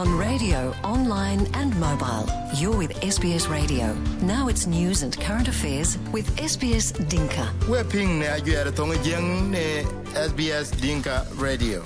on radio, online and mobile. You're with SBS Radio. Now it's news and current affairs with SBS Dinka. We're ping ne ajuere tonga jeng ne SBS Dinka Radio.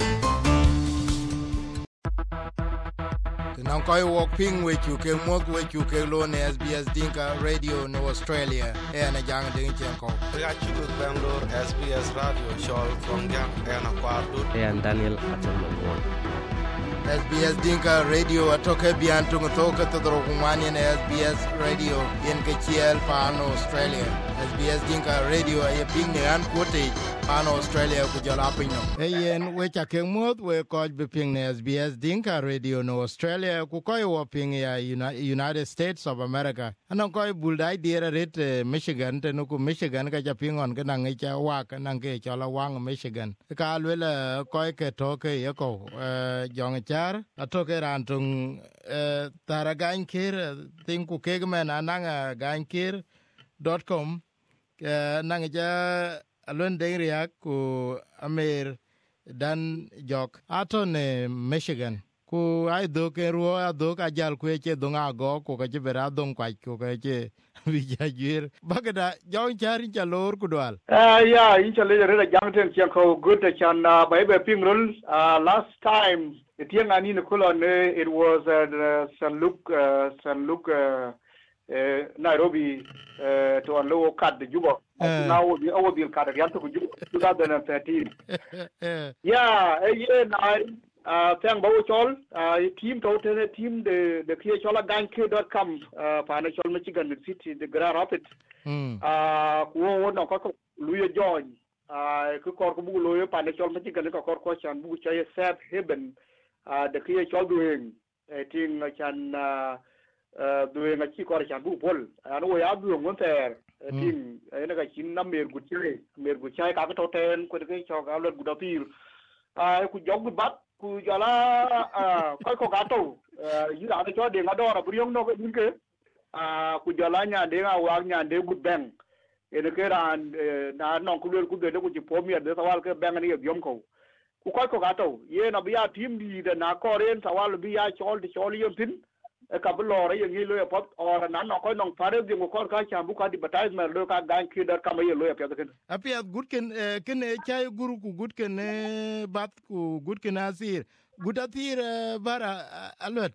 Now koi walk ping with you ke mok with you ke lo ne SBS Dinka Radio no Australia. Na jang ding chen ko. Ya chuku Bangalore SBS Radio show from jang na kwadu. And Daniel Atomon. SBS Dinka Radio atoke biantung toka todro kumani na SBS Radio yen ke chiel pano Australia. SBS Dinka Radio ay ping ne an kote pano Australia ku jala pino. Yen we cha ke mod we ko be ping ne SBS Dinka Radio no Australia ku ko yo ping ya United States of America. Anon ko buldai diera ret Michigan te no ku Michigan ka ja ping on ke nang cha wa ka nang ke chala wang Michigan. Ka lwela ko ke toke yako jong atoke rantung taragan kir tinku kegman ananga gankir.com nang ja alon deriak ku amer dan jok atone Michigan ku ai do ke ruo adok ajal ku che donga go ku ka bera dong kwa ku ka che bijajir bagada jong chari chalor ku dwal ya in chale re jangten chen ko good chan bai be pingrul last time it was San Luke Nairobi to an low cut the Juba. Now the overbill card again to 2013. Yeah, thank Bawchol, team total team the KHOLAGANK.com, financial Michigan City, the Grand Rapids. Louis John, Kukorbu Lawyer, financial Michigan, Korkoshan, Bucha, Safe Haven. The KHOL doing a thing can doing a chick or a shampoo pole. And we are doing one there. A thing, a number good chili, Merguchai, Capital 10, could get your outlet good appeal. I could jog with but Kujala Kokogato. You are the joy, the Madonna, Brion Novinke, Kujalanya, they are Wagner, and they would bang. In the Kera and non could look at you for me at the Walker Bangany of Yomko. Kuko gato ye na bia team di de na koren tawal bia chol de chol yopin e couple or ye lo pop or nan ko non pare de ko ka chambu ka advertisement lo ka gan kidar ka ye lo ya ken apia good ken chay guru ku good ken bat ku good ken asir good atir bara alot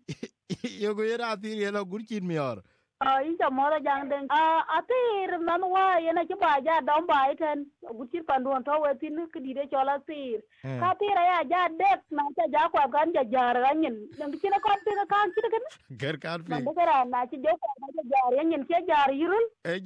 yo go yera atir ye lo good chin mior Inja mora jang den atir manwa yena ci baja dom baiten gutir panduan to wetin kidide chola sir ka tira ya ja det na ja kwa kan ja jar ganyen dem ci na kon tira kan ci den ger kan fi na dara na ci jo ko ja jar ganyen ci jar yirul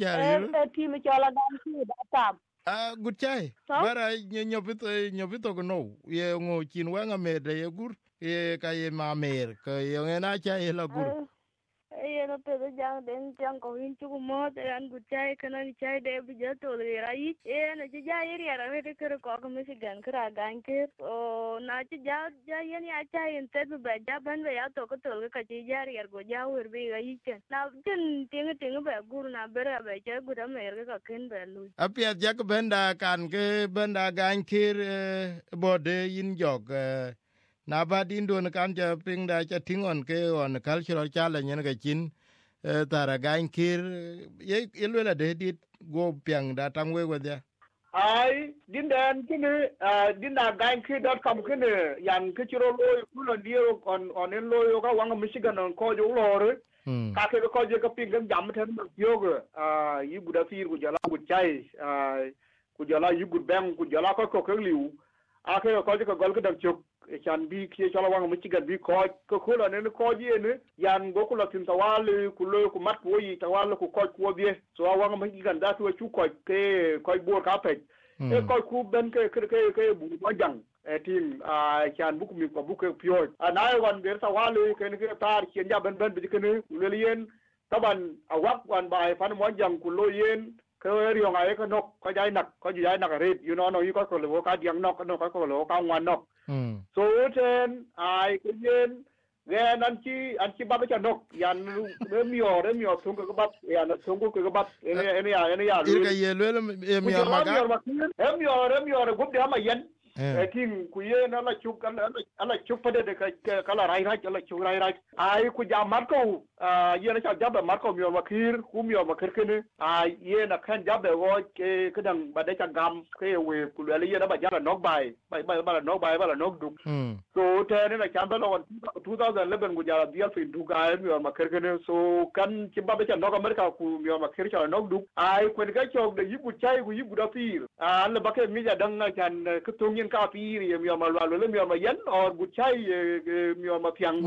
e timi chola gan ci da tam gutchai bara nyopito no ye ngo chin wanga me de ye gur ye ka ye ma mer ka ye na cha ye la gur no pedo jang den jang ko hin chu mo de an gu chai kana ni chai de bi ja to le rai na ji ja yeri ara re ke ko ko Michigan kra gan ke o na ji ja yani a chai en te be ja ban be ya to ko to ka ji ja ri go ja wer be ga yi ken na tin ting be gur na bere be ja gu da mer ka ken be lu apia jak benda kan ke benda gan kir bode yin jog na ba din don kan ja ping da cha tingon ke on cultural challenge ne ga chin tara gan kir ye yelwela de dit go piang da tangwe go dia ai din dan kine din da gan kir.com kine yan ke chiro lo kulo dio on en lo yo ka wang Michigan on ko jo lo re ka ke ko je ka ping gam jam ten yo go yi buda fir ku jala ku chai ku jala yi gud bang ku jala ko ko liu a ke ko je ko gol ke dam chuk chan bi ki chala wang Michigan bi ko la ne ko ji ne yan go ko la tin tawal ku lo ku mat wo yi tawal ku ko bi so wang Michigan da tu chu ko ke ko bo ka pe e ko ku ben ke bu ma jang e tin chan bu ku mi ko bu ke pyo na wan ber tawal ke ne tar chen ja ben bi ke ne le yen taban awak wan bai fan mo jang ku lo yen ke ri nga e ko nok ko jai nak re you know no yi ko lo ka diang nok no ko lo ka ngwan nok so ten ai ke yen gen an chi ba cha nok yan me mio tung ko ba yan tung ko ba ene ya ir ga ye le mi ma ga e mio go de ma yen tin ku ye na la chuk ala chuk pade de ka la rai ala chuk rai ai ku ja marko ye na cha jabe marko mi makir ku mi makir kene ai ye na kan jabe wo ke kedang bade cha gam ke we ku le ye na ba jara nok bai ba nok bai ba nok duk so te ne na cha ba lo 2011 ku ja bial fi duga mi makir kene so kan ci ba cha nok amerika ku mi makir cha nok duk ai ku ga chok de yibu chai ku yibu da pir alla ba ke mi ja dang na chan ku tungin ka pir ye mi ma lo mi ma yen or bu chai mi ma piang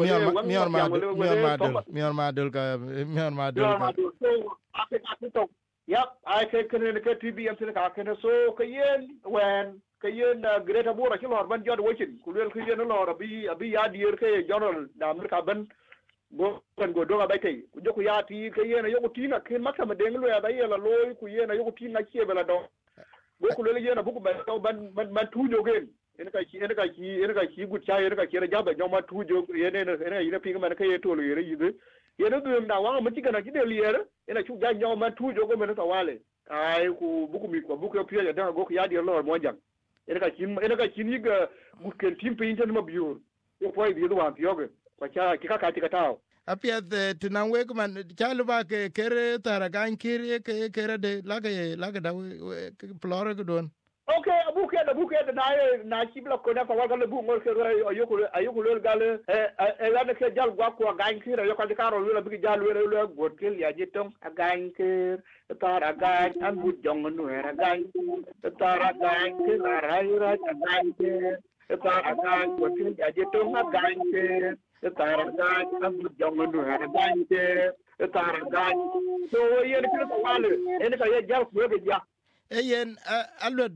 mi ma dul ka so ake to yep I can ke TBM se ka ken so ke yen when ke yen greater bora ki lor ban jod wochin ku lel ke yen lor abi ya dir ke general da amerika ban go kan go do ba kai ku joku ya ti ke yen yo ku tina ken makka ma deng lo ya da yela loy ku yen yo ku tina ke bela do go ku lel yen buku ban tu jogen ene ka ki gut cha ene ka ki ra jaba joma tu jog ene pinga man ke to lo yere yide ene du na wa ma tigana ki de liere ene chu ja joma tu jogo men to wale ai ku buku mi ko buku pia da go ya di lo mo jang ene ka ni ga gut ken tim pe inten ma biur yo poi bi do wa pioge kwa cha ki ka ti ka tao apia de tinan we man chalu ba ke kere tara gan kire ke kere de la da plore don okay abuke na chibla ko na fa wala bu ngol ke ayuko le gale la ke jal gwa ko gan kire yo ka karo le bi jal le god ke ya jitong gan ke tara gan an bu jong no era gan tara gan ke la rai ra gan ke tara gan ko ke ya jitong gan ke tara gan an bu jong no era gan ke tara gan so ye ne ke wale ene ka ye jal ko ge ja eyen alwet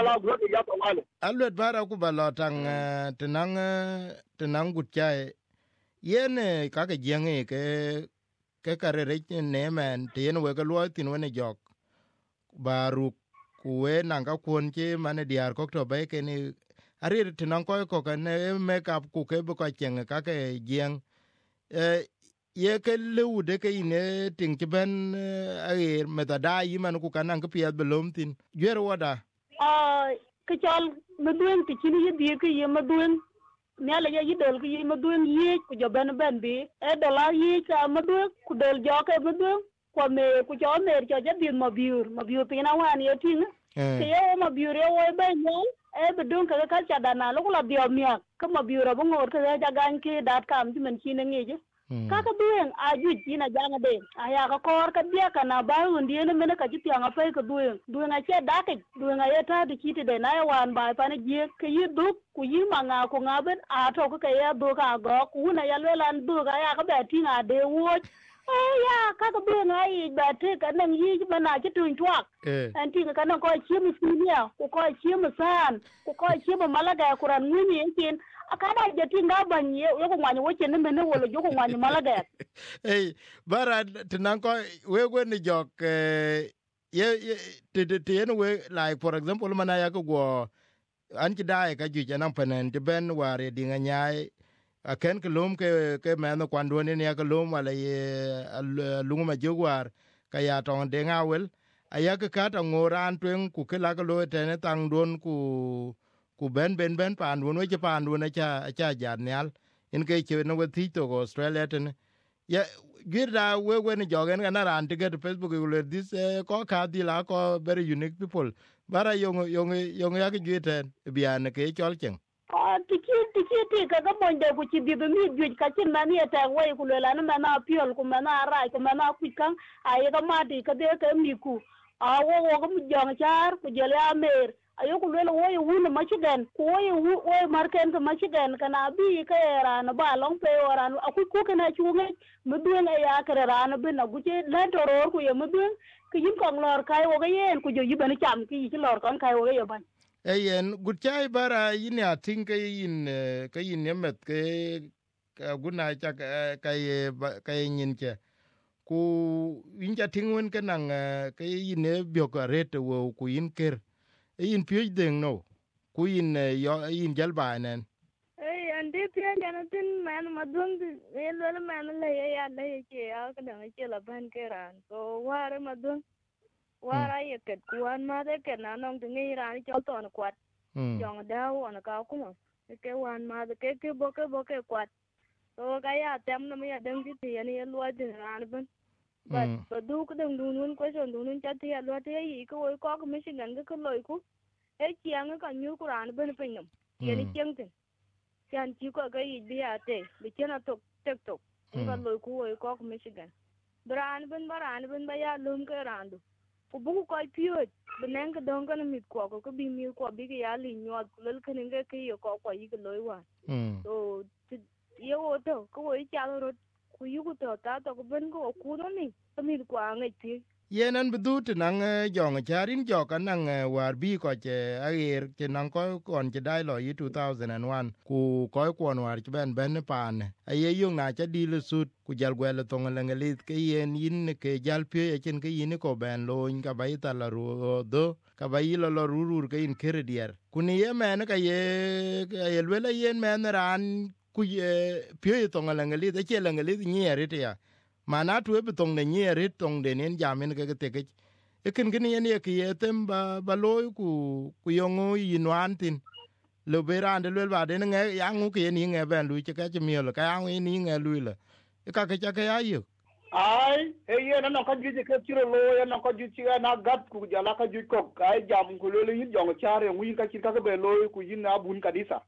bara ku balotang tenang gutchae yene ka ke jenge ke karere ne men tien we ga lo tin wene jok baru kuwe nanga kuon che mane diar ko to be ke ni ari tenang ko ne make up ku ke ko chenge ka ke jeng ye ke leude ke ine ting ben ai metada yiman ku kanan ke piat belum tin yer wada ke chal meduen ti chini ye die ke ye meduen nyala ye dol ke ye meduen ye ku jo ben bi e dola ye ka meduen ku dol jo ke meduen ko me ku jo me jo je bin mabiur pina wan ye tin ke ye mabiur ye wo ben yo e bedun ka cha dana lo ku la bio mia ke mabiur bo ngor ke ja gan ke dat kam ti men chine ngeje kaka duen ajuj ina janga de aya ka kor ka dia kana ba undi ne mena ka jiti anga fe ka duen a che dake duen a yeta de kiti de na wan ba pa ne je ke yidu ku yima nga ko ngaben a to ka ya do ka go ku na ya lelan do ga ya ka be tinga de wo ya kaka duen ai ba te ka nan yi ba na ki tun twak an tinga kana ko chi mi sinia ko chi mi san ko chi mi malaga kuran nguni yin akada jeti ngabanye yoko ngwanyi woche ne mene wolo joko ngwanyi malaga hey bara tinan ko we ni jok ye te we like for example mana ya go an ki dai ka ju janan panen te ben ware dinga nyai aken ke lum ke meno kwando ne ya ke lum wala ye lunguma jogwar ka ya ton de ngawel aya ka ta ngoran twen ku ke la ko lo te ne tang don ku ben pan won we pan won cha janal in ke che no we to Australia ten ya girda we ni jogen na ran to get Facebook you this ko ka di la ko very unique people bara yong ya ke giten bian ke chol chen tiki ka mon de ku ci bi mi ju ka ci mani ta way ku la na mana piol ku mana ra ku mana ku kan ay ka mati ka de ka mi ku a wo ko mu jong char ku jele amer ayoku lelo woy wuna machigan woy marken ka machigan kana bi ka era na ba long pe ora aku ku kana chunge muduen ya karera na bin aguje la toror ku ye muduen ki yin kong lor kai wo ga yen ku jo yibani cham ki yi lor kon kai wo ga yoban eyen gutchai bara yin ya tin ka yin yemet ke guna cha ka yin che ku yin cha tin won kanang ka yin ne bioka rete wo ku yin ker yin pioj deng no ku yin yin jalba nen andi pia jana tin man madung el man le ya le ke ya ka dang ke la ban ke ran so ware madung wara ye ket kuan ma de ke na nong ngi ran cho ton kwat jong dao ana ka kuma ke wan ma ke boke kwat so ka ya tem na mi adang ti yani lo din ran ban but du ko dang dunun question dunun cha ti lo ti yi ko ko Michigan ko loy ku e chiang ka nyu ku ran ban pinam yani chiang tin chan chi ko ga yi bi ate bi chena tok tek tok ko loy ku ko Michigan baran ban ba ya lum ke randu ku bu ko piot benen ka dong kana mit ko bi mi ko bi ya li nyot lel kan nge ke yo ko yi ko loy wa so yo to ko yi cha ro ku yu ko ta to ko ben ko ku no ni to mit ko ngai ti yenan bedut nang jong charin joka nang war bi ko che air che nang ko kon che dai lo yi 2001 ku ko kon war che ben pan aye yung na cha di le sut ku jal gwele tong le ngelit ke yen yin ke jal pye chen ke yin ko ben lo ka bai ta la ru do ka bai lo rur ke in kredier kuni ye men ka ye le yen men ran ku ye pye tong le ngelit che le ngelit nyere te ya mana tu be tong ne nyere tong de nen jamen ke te ke ken ken ye ke yetem ba loy ku yongo yinwan tin lo beran de lo ba de nge ya ngu ke ni nge ben lu che ka che mi lo ka ya ni nge lu le ka ke cha ke ya yu ai e ye na ko ju ke tiro lo ye na ko ju ci na gat ku jala ka ju ko ai jam ku lo yin jong chare ngi ka ci ka be lo ku yin na bun kadisa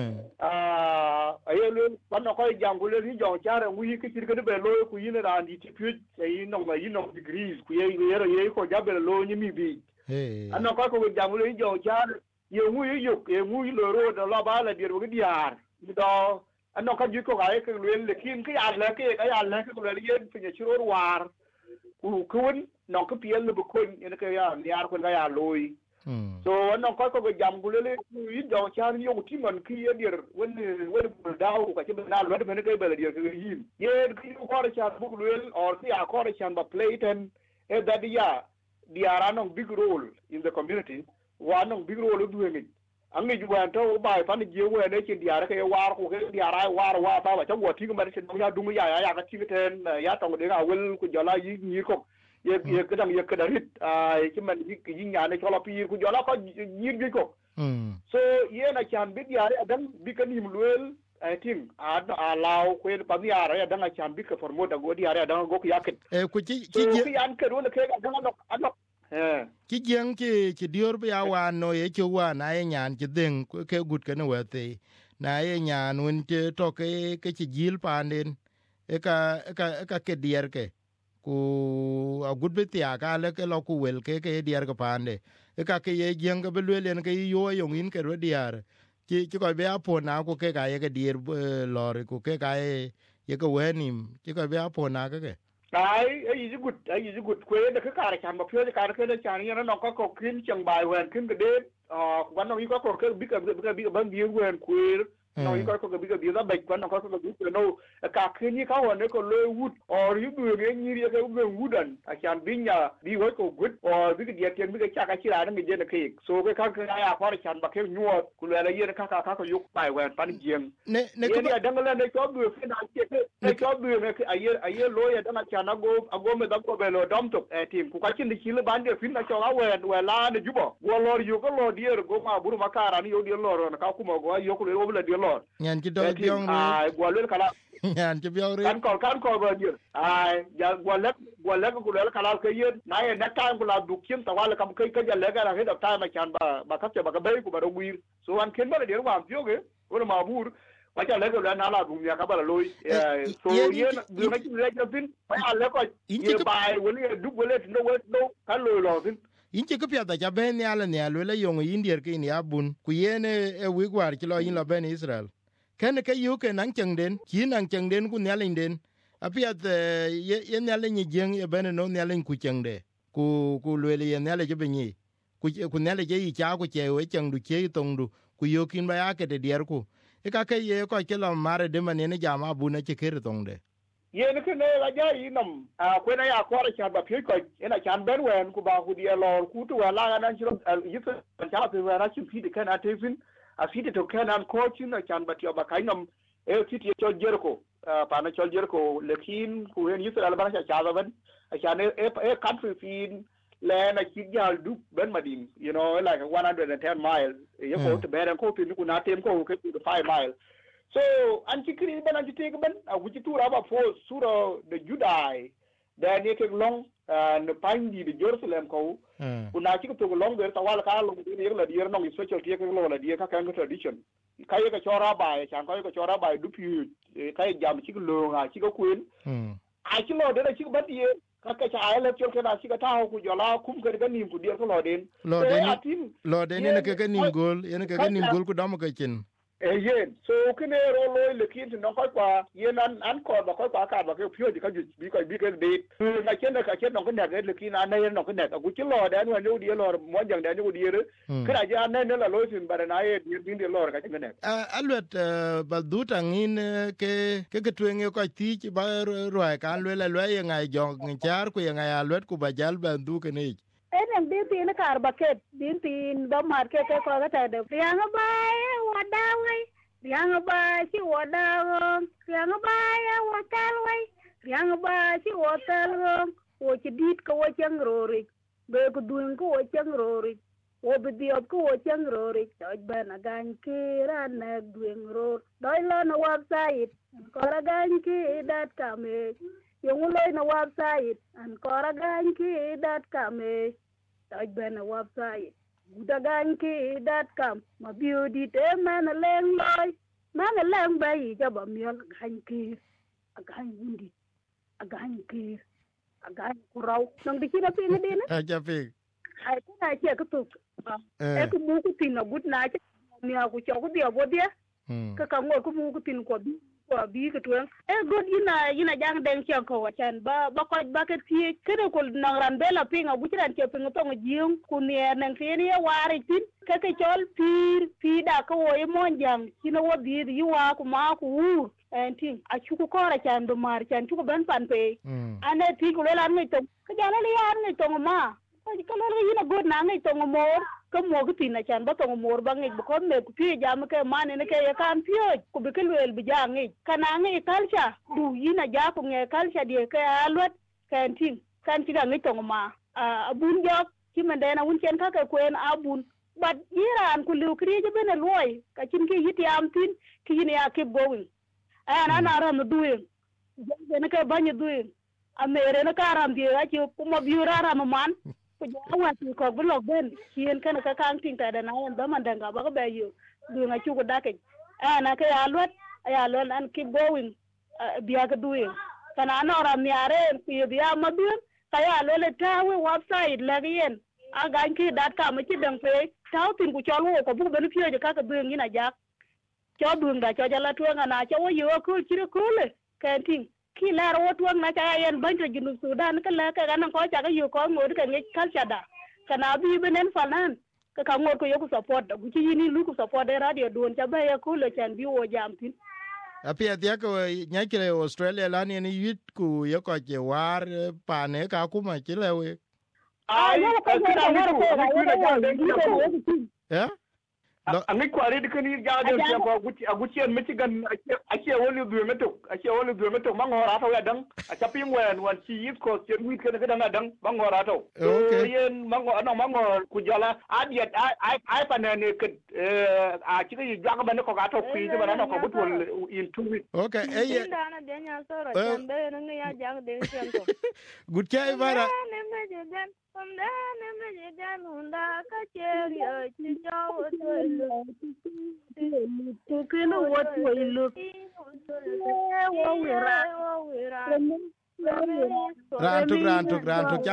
aye lo bana ko jam ku lo yin jong chare ngi ka ci ka be lo ku yin na ndi ti pu e no degrees ku ye ko ja be lo ni mi bi ana ko jam lo yin jong chare ye ngi lo ro da la ba la dir wo diar do ano ka ju ko ga ke luen le kin ke ya le ke ko le yen fi chiro war ku kun no ko piel le bu kun ene ke ya liar ko ga ya loy so ano ko jam gu le yi do chan yo ti man ki ye dir wen bu daw ko ke na lo de ke be le dir ke yin ye ki ko ra chan bu luen or ki a ko ra chan ba plate and that dia no big role in the community one no big role du ngi angi juwan to bai pan je we ne chin diara ke war ku ke diara war ta ba chawo ti ko ma chin ya dungu ya ka ti ten ya tong de ga wel ku jola yi ni ko ye ke dang ye ke darit ai ki man yi nya ne chola pi ku jola ko yi gi ko so ye na chan bi diara dan bi kan him luel I think a law ku pa diara ya dan chan bi ka formo da go diara dan go ku yaket ku ci an ke ro ne ke ga dan ki jeng ki dior be awan no ye chu wa na ye nyan ki den ke gut ke no wete na ye nyan un ke to ke ci jil panden e ka ke dier ke ku a gut be tia ka le ke lo ku wel ke dier ke pande e ka ke ye jeng ke be le len ke yo yo in ke ro diar ki ko be apo na ku ke ka ye ke dier lor ku ke ka ye ke wenim ki ko be apo na ke ai is good kwe da ka kare kan ba fiyo da kare kan chan yana no ko kin chang bai wen kin de wan no ko ko bi ka ban bi wen kwe no ko bi da bai kwan no ko bi no ka kin ni ka wan ko lo wood or you do ge ni ri ka be woodan a chan bi nya bi wo ko good or bi ga tiyan bi ga ka kira da mi je na kai so ka ya fara chan ba ke nyuwa ku le la yene ka yuk bai wen pan jiem ne ko ya dangala ne ko bi fe na ke ne ko bi ne aye lo ya dana chan ago me da ko be lo dom to tim ku ka kin di kile bande fin na cho we la ne jubo go lor yu ko lo dier go ma buru makara ni yo dier lor na ka kuma go yo ko le obla dier lor nyan ki do biong ai go le kala nyan ki biong kan ko go dier ai ya go le ko le kala ke ye na ye na ta ko la du kim ta wala kam kai ka ja le ga na he da ta ma chan ba ka ba ka bai ku ba do wir so an ken ba dier wa fio ge ko ma bur wa cha le ko le na la du ya ka ba loy so ye du na ki le ja fin ba le ko ye bai woni du wole no ka lo fin inche ko pya da ja ben ya le le yong indier ke ni abun ku yene e wi gwar ki lo yin lo ben Israel ken ke yu ke nang cheng den ki nang cheng den ku nyalin den apia de ye nyalin ni jeng ye ben no nyalin ku cheng de ku le ye nyale je ben yi ku nyale je yi cha ku che we cheng du che tong du ku yo kin ba ya ke de der ku e ka ke ye ko ke lo mare de man ne jama bu na che ke tong de ye ne ke ne la ja yi nam ko na ya ko ra cha ba pye ko ena chan ben wen ku ba ku dia lor ku tu la na chiro yi tu cha pe wa ra chi fi de kana te fin a fi de to kana ko chi na chan ba ti ba kai nam e ti ti cho jerko pa na cho jerko lekin ku en yi tu la ba cha ba ben a chan e country fin le na chi jal du ben madin like 110 miles you go to bed and ko tin ku na tem ko ke 5 miles so an chi kri ben an chi te ben a ku chi tu ra ba fo sura de judai da ne ke long no pandi de Jerusalem ko kuna chi to long ber tawal ka long ni la dier no special tie ke lo la dier ka kan tradition kai ka chora bai chan kai ka chora bai du pi kai jam chi lo nga chi ko kuin a chi lo de chi ba die ka cha ai le chol ke na chi ka ta ku jola kum ke ga nim ku dier ko lo den ne ke nim gol ene ke nim gol ku dam ka chin yen so kene ro lo le kin no ko kwa yen an ko ba ko kwa ka ba ke pyo di ka ju bi ko bi ke de na chen no ko ne ke le kin an ne no ko ne ku chi lo da no di lo mo jang da ni di re kra ja ne la lo sin ba na ye din di lo ka chen ne alwet ba du tangin ke twenge ko ti ba ro ka le ye ngai jong char ku ye ngai alwet ku ba jal ba du ke ne en din tin kar baket din tin do market ko ga ta de yang ba wada wai yang ba chi wada yang ba wa kal wai yang ba chi hotel wo chi dit ko chang rori be ku dun ko chang rori wo be di ko chang rori to ba na gan ki ran na dun ro doi lo na website koraganki.com yung uloy na website an koraganki.com tawag ba na website gudaganki.com mabiudi te manaleng loy manaleng ba yi jaba miyol ganki aganki agan kuraw nang dikina pinga din aja ping ay na che ko tuk e ko mu ko tin na gut na che mi aku cho ko dia bodia ka ka ngor ko mu ko tin ko bi ko tuen e god ina jang den che ko watan ba ko ba ke ti kede ko nang ran bela pinga butiran che pinga to ngium ku ne nang fini ya wari tin ka ke chol pi da ko wo monjang kino wo bi yuwa ku ma ku en tin a chuku ko ra chan do mar chan chuku ban pan pe ane ti ko la ngi to ka jana le ya ngi to ma ka lo ina god na ngi to mo ko mo ko tin na chan ba to mo ba ngi ko me ku pi jam ke mane ne ke ya kan pi ku be ke wel bi ja ngi kana ngi kalcha du ina ja ku ngi kalcha de ke alwat kan tin kan ti ga ngi to ma abun jok ki man de na wun chen ka ke kwen abun but iran ku lu kri je bene loy ka chin ki yiti am tin ki ne ya keep going ana na ram doing ne ke banye doing amere na karam di ga ci kuma biura ram man ku jawa ti ko blog ben kien kana ka kan tin ta da na yan da man danga ba ba yu du nga ci ko dake ana ke ya lot and keep going biya ka doing kana na ram yare ku biya ma doing ka ya lo le tawe website la yen aganki.com ci dang fe taw tin ku chol wo ko bu ben fiye ka ka doing ina jak cho đường đã cho la tuang na cho wo yo ko chire ko le kan ting ki la ro tuang na ka yan ban ta ginu Sudan ka la ka nan ko cha ka yo ko ngor ka ngi kal cha da kana bi benen fanan ka ngor ko yo ku support da ku ci ni lu ku support da radio don cha ba ya ko le chan bi wo jam tin apia dia ko nyakire Australia la ni yit ku yo ko je war pa ne ka ku ma ci lewe ai ka ya angi kwari dikani jaade je ko aguti en Michigan ake woni du meto mangora to ya dang achapi ngwen wan ci yit ko chen wit kana dang dang mangora to yen mango ku jala adiet ai panane ke a ci ga jaga ban ko ga to fi je ban ko butwol in 2 weeks okay eye ndana de nya soro chambe nga ya jaga de sento good chai bara hunda ka cheri ci jawo to keno what will look rantuk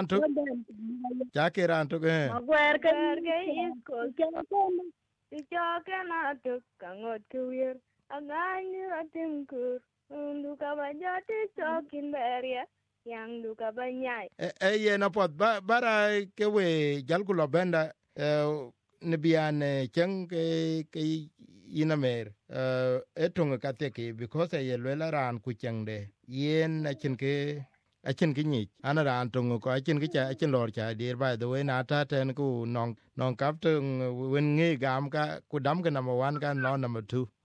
chake rantuk magwer ka isko cho ke na tuk kangot kuir agani ratimkur nduka bajati chokin beria yang duka banyai ye na pot bara ke we jalku lo benda ne bian cheng ke inamer etung ka te ke because ye le ran ku cheng de yen achin ke ni ana ran tung ko achin ke cha achin lor cha dir by the way na ta ten ku non kap tung wen nge gam ka ku dam ka number 1 ka no number 2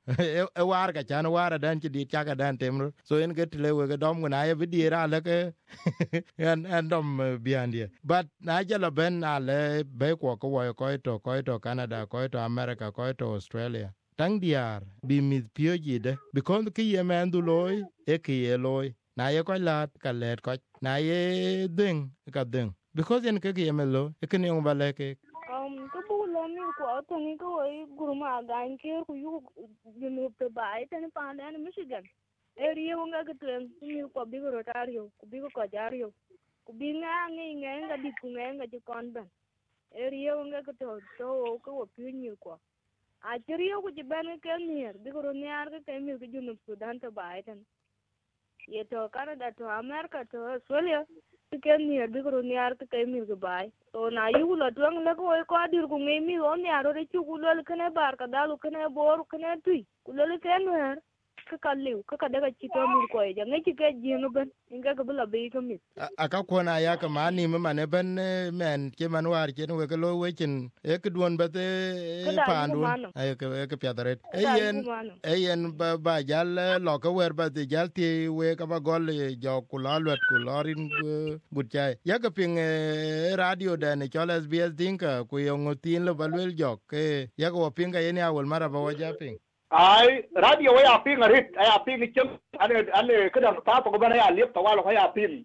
e war ka chan war dan ti di cha ka dan tem so en get le we ga dom na ye bi ra le ke en dom biandie but na ja la ben na le be ko ko to Canada ko to America ko to Australia tang diar bi mi pio jide because ki ye men du loy e ki ye loy na ye ko lat ka let ko na ye ding ka ding because en ke ye melo e ke ne on vale ke ko lo mi ko to ni ko e guruma gan ke ku yu nu pe bai tan pa na Michigan e ri yo nga ke tren mi ko bi ro tario ku bi ko jario ku bi nga nga di ku nga ji kon ban e ri yo nga ke to ko pi ni ko a chirio ku ji ban ke ni bi ko ni ar ke mi ku ju nu Sudan to bai tan ye to Canada to America to Australia ke ni bi ko ni ar ke mi ku bai to na yu lo twang le ko adir ku ngi mi on ya ro chu ku lo ke ne bar ka dalu ke ne bor ke ne tui ku lo ke ne ka kalliu ka daga chito mi ko ya ngi ke ji no ban inga ka bula be ka mi aka ko na ya ka mani me mane ben men ke manwar ke no ke lo wekin e ke duon ba te pandu ay ke piadaret yen ba jal lo ka wer ba te jal ti we ka ba gol jo ku la lwet ku lorin butchai ya ka ping radio da ne chola SBS dinka ku yo ngotin lo balwel jok ke ya ko pinga yen ya wol mara ba waja ping ai radio ya ping rit ya ping chem ane kada ta to bana ya lep to walo ya ping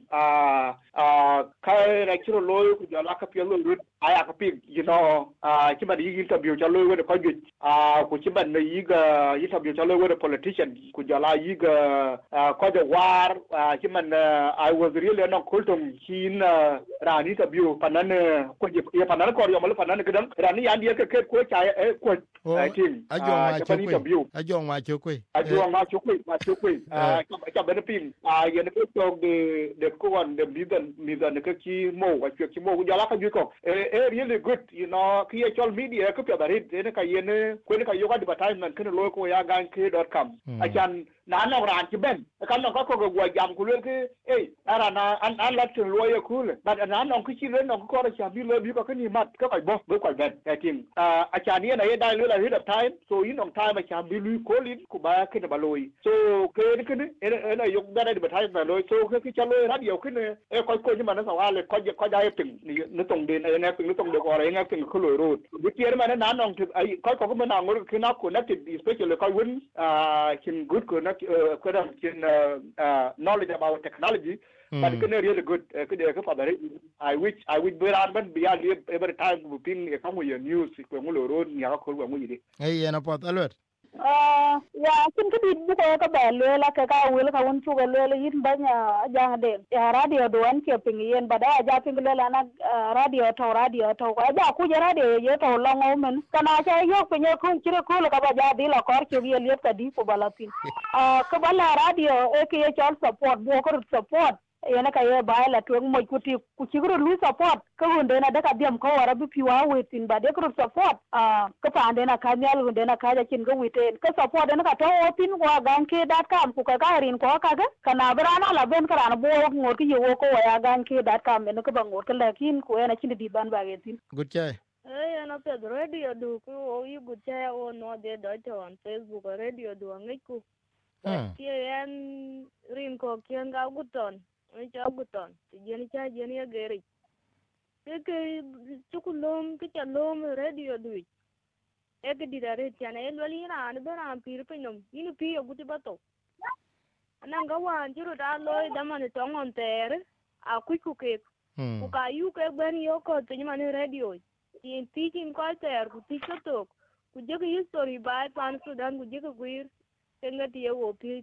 kai ra chiro loy ku jala ka pelo rit aya ka ping you know chiba di interview cha loy with ko ju ku chiba ne yiga interview cha loy with politician ku jala yiga ko de war chiman I was really not kultum hin rani interview panan ko ye panan ko yo mal panan kedan rani ya dia ke ko cha ko I think ajong ma chukui cha ben pin ye ne ko de ko wan de midan ke ki mo wa ki mo ja la ka ju ko really good you know ki chol media ko pe bari ne ka ye ne ko ne ka yo ka advertisement ken lo ko ya gank.com achan na no ran ki ben kan no ko go jam ku le ke ara na an la tin lo ye ku le but na no ki le no ko ra cha bi le bi ko ni mat ko bo ko ben I think achan ye na ye dai le ahead of time so in on time I can be lui calling ku ba ke ba loy so ke ena yok da advertisement loy so ke chalo radio ke ne ko ni man sa wale ko da ping ni tong de ne ping ni tong de ko re nga ping ko loy road bi tier man na nong ko man ngor ke na connected especially ko win kin good ko na ko da kin knowledge about technology but it's really good I wish be around be every time we ping come with your news ko ngulo road ni ka ko ngui di na pot alert ya kin kidi bu ko ba le la ka wel ka won chu le yin banya jang de ya radio do an ke ping yen bada ja ping le la na radio to ko ja ku je radio ye to lo ngo men kana cha yo ping ye ku chire ku ka ba ja di la kor ke ye le ka di ko bala pin ka bala radio e ke ye chal support bo ko support yana ka ye ba la to mo ku ti ku chigro lu support ka hunde na daga diam ko wara bi piwa wetin ba de ko support ka pa ande na ka nyal hunde na ka ja kin go witen ka support na ka to opin ko ganke.com ku ka rin ko ka ga kana brana la ben kara na bo ngor ki yo ko ya ganke.com ne ka ba ngor ka lakin ko yana kin di ban ba getin good chai na pe radio du ku o yu good chai o no de do to on Facebook radio du ngai ku ki en rin ko kien ga guton ni cha guton ti jeni cha jeni ya geri ke chukulom ke chalom radio du e ke dirare chana e loli na an bera pir pinom inu pi oguti bato ananga wan jiro da loy damane tongon ter a kuiku ke ku ka yu ke ben yo ko to nyama radio tin teaching ko ter ku teacher to ku je ke history ba pan Sudan ku je ke guir ke ngati ye wo pi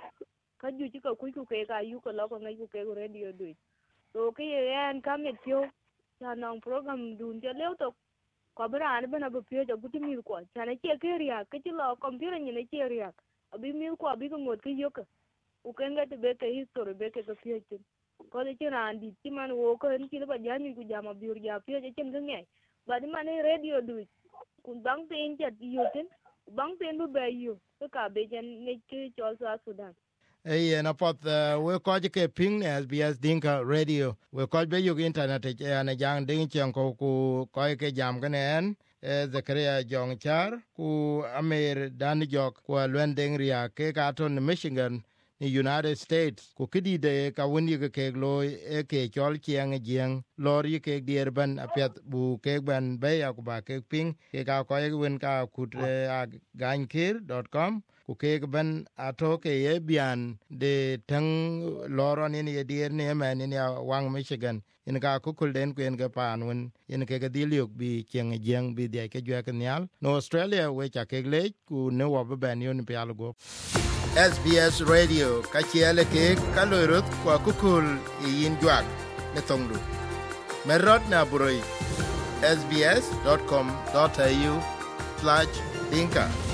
ka ju ci ka kuiku ke ka yu ko lo ko ngai ku ke radio du so ke en kamet yo cha nong program dun je lew to ko bra an bana bu pyo jo guti mi ko cha ne ke ria ke ti lo computer ni ne ke ria abi mi ko abi ko ngot ke yo ka u ke ngati be ke history be ke pyo ti ko de ci ran di ti man wo ko en ki ba jani ku jama biur ja pyo je chen ngai ba di man radio du ku bang tin ja yo tin bang tin bu be yo ka be jen ne ke chol sa Sudan na pot we ko ke ping SBS Dinka radio we ko be yu internet na jang ding chen ko ku ko ke jam ganen Zakaria Jong Char ku Amer Dan Jok ku Lwendeng Ria ke katon Michigan ni United States ku kidi de ka woni ke loy e ke chol chiang jiang lori ke dierban apet bu ke ban be ya ku ba ke ping ke ka ko ye wen ka kut gankir.com ku ke ban ato ke ye bian de tang loron ni ye dier ne man ni wang Michigan in ka ku kul den ku en ga pan wen in ke ga diliuk bi chiang jiang bi de ke jwa ke nyal no Australia we cha ke le ku ne wo ban yon pe algo SBS Radio kachiele ke kalorot kwa kukul yin juak ne tongdu merot na buroi sbs.com.au/dinka